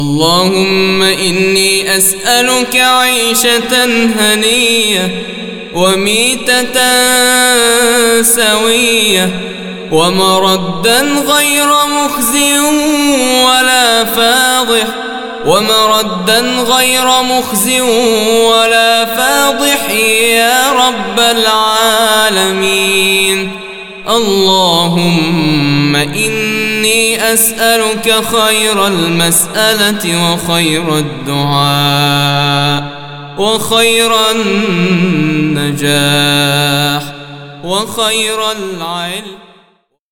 اللهم إني أسألك عيشة هنية وميتة سوية ومردا غير مخزٍ ولا فاضح يا رب العالمين. اللهم إني أسألك خير المسألة وخير الدعاء وخير النجاح وخير العلم